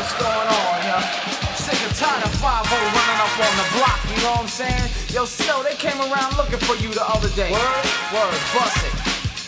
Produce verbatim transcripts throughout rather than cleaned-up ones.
what's going on, yo? I'm sick and tired of five oh running up on the block, you know what I'm saying? Yo, still, they came around looking for you the other day. Word? Word, bust it.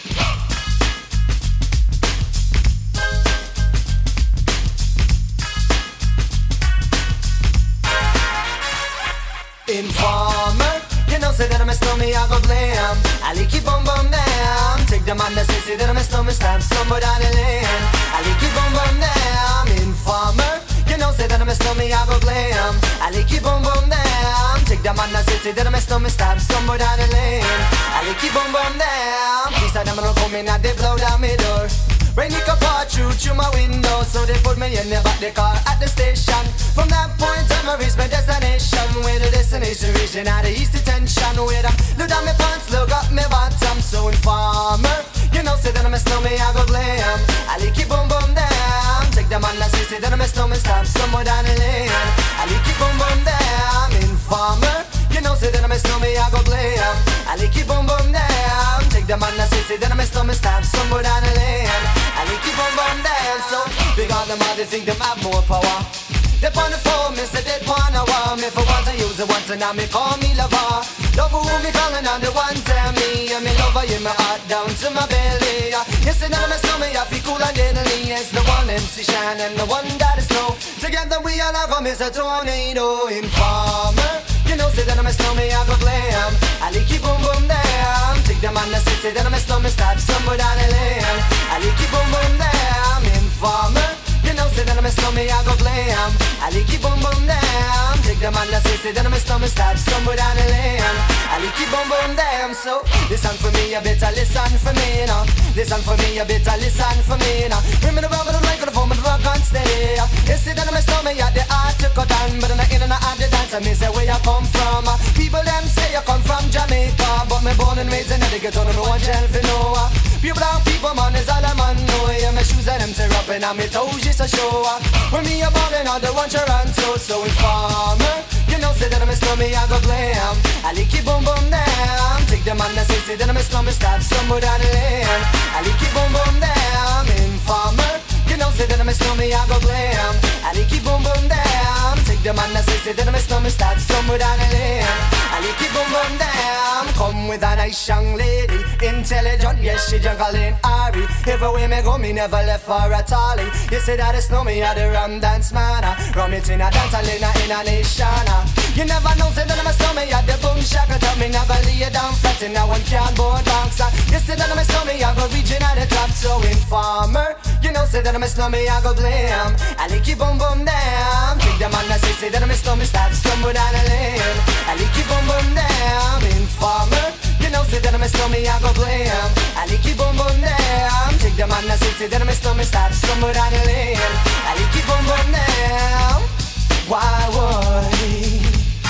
Informer, you know say that I'm a stormy, I go blame. Ali keep on bum down. Take the man that say, say that I'm a stormy, stab somewhere down the lane. Ali keep on bum down. Informer, you know say that I'm a stormy, I go blame. Ali keep on bum down. Take the man that say, say that I'm a stormy, stab somewhere down the lane. Ali keep on bum down. Please I them don't come in and they blow down my door. Rain it can pour through through my window, so they put me in the back the car at the station. From that point on I reach my destination, where the destination region out of east detention. Where I look down my pants, look up my bottom. So informer, you know say that I'm a snowman, I go blame. Ali keep on bum down. Take the man that say, say that I'm a snowman, stop somewhere down the lane. Ali keep on bum down. Informer, you know say that I'm a snowman, I go blame. Ali keep on bum down. Take the man that say, say that I'm a snowman, stop somewhere down the lane. Ali keep on bum down. So big on them all, they think them have more power. They on the phone, me say they wanna want me. For once I use it once and now me call me lover. Love who me calling on the one tell me. And me lover in my heart down to my belly. You say that I'm a stomach, I feel cool and deadly. It's the one M C Shine and the one that is snow. Together we all have a Mister Tornado. Informer, you know say that I'm a snowman, I go blame. Ali keep on boom down. Take the man that say, say that I'm a snowman, stop somewhere down the lane. Ali keep on boom down. Informer, you know say that I'm a snowman, I go blame. Ali keep on boom down. Take the man that say, say that I'm a snowman, stop somewhere down the lane. Ali keep on boom down. So listen for me, you better listen for me now. Listen for me, you better listen for me now. Bring me the rubber, the microphone, the rock and stay. You see that I'm a snowman, yeah, the art to cut down. But I'm not in and out of the dance, I mean say where you come from. People them say you come from Jamaica, but me born and raised in the ghetto, no one tell for no. Pure brown people, man, is all I'm on. No, yeah, my shoes and them tear up and my toes just a show. When me a ballin', all the one Toronto. So informer, you know say that I'm a snowman, I go blame. Ali keep boom boom down. Take the man that say, say that I'm a snowman, stop somewhere down the lane. Ali keep boom boom down. Informer, you know say that I'm a snowman, I go blame. Ali keep boom boom down. Take the man that say, say that I'm a snowman, stop somewhere down the lane. Ali keep boom boom down. Come with a nice young lady, intelligent, yes she juggling Ari. Everywhere me go, me never left for a tally. You say that it's no me, I the rum dance man. Rum it in a dance, I in a, in a nation. You never know, say that I'm a snowman, I the boom shaka. Tell me never lay it down flat in a one cardboard box. You say that I'm a snowman, I go reaching at the top. So informer, you know say that I'm a snowman, I go blame. Ali keep boom boom down. Take the man that say, say that I'm a snowman, start stumble down the lane. Ali keep boom boom down. Informer, you know say that I'm a snowman, I go blame. Ali keep boom boom down. Take the man that say, say that I'm a snowman, start stumble down the lane. Ali keep boom boom down. Why would,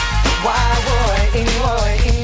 why would, in would, in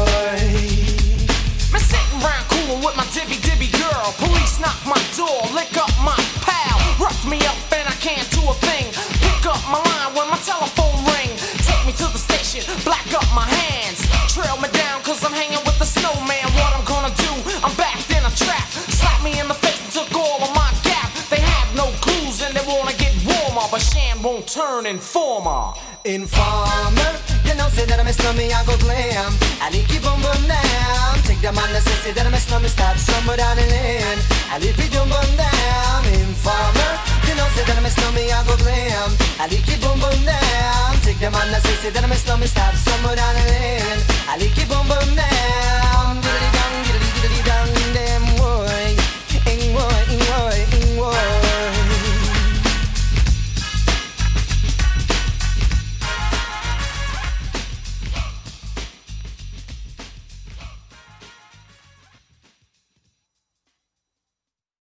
would. Me sitting round coolin' with my dibby dibby girl. Police knock my door, lick up my pal. Rough me up and I can't do a thing. Pick up my line when my telephone ring. Take me to the station, black up my hands. Trail me down cause I'm hanging with the snowman. What I'm gonna do, I'm backed in a trap. Slap me in the face and took all of my gap. They have no clues and they wanna get warmer, but Shan won't turn informer. Informer, you know say that I'm a snowman, I go blame. Ali keep on boom down. Take the man that say, say that I'm a snowman, stop somewhere down the lane. Ali keep on boom down. Informer, you know say that I'm a snowman, I go blame. Ali keep on boom down. Take the man that say, say that I'm a snowman, stop somewhere down the lane. Ali keep on boom down.